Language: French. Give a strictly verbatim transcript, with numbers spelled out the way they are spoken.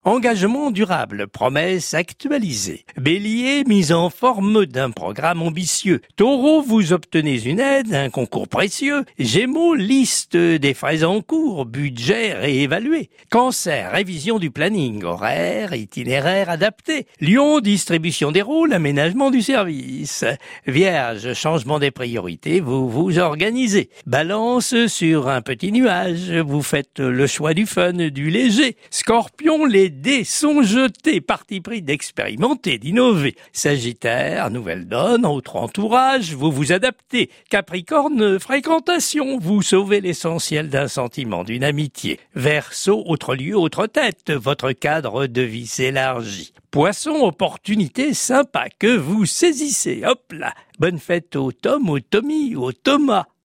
Engagement durable, promesse actualisée. Bélier, mise en forme d'un programme ambitieux. Taureau, vous obtenez une aide, un concours précieux. Gémeaux, liste des frais en cours, budget réévalué. Cancer, révision du planning, horaire, itinéraire adapté. Lion, distribution des rôles, aménagement du service. Vierge, changement des priorités, vous vous organisez. Balance, sur un petit nuage, vous faites le choix du fun, du léger. Scorpion, les dés sont jetés, parti pris d'expérimenter, d'innover. Sagittaire, nouvelle donne, autre entourage, vous vous adaptez. Capricorne, fréquentation, vous sauvez l'essentiel d'un sentiment, d'une amitié. Verseau, autre lieu, autre tête, votre cadre de vie s'élargit. Poisson, opportunité sympa que vous saisissez, hop là. Bonne fête au Tom, au Tommy, au Thomas.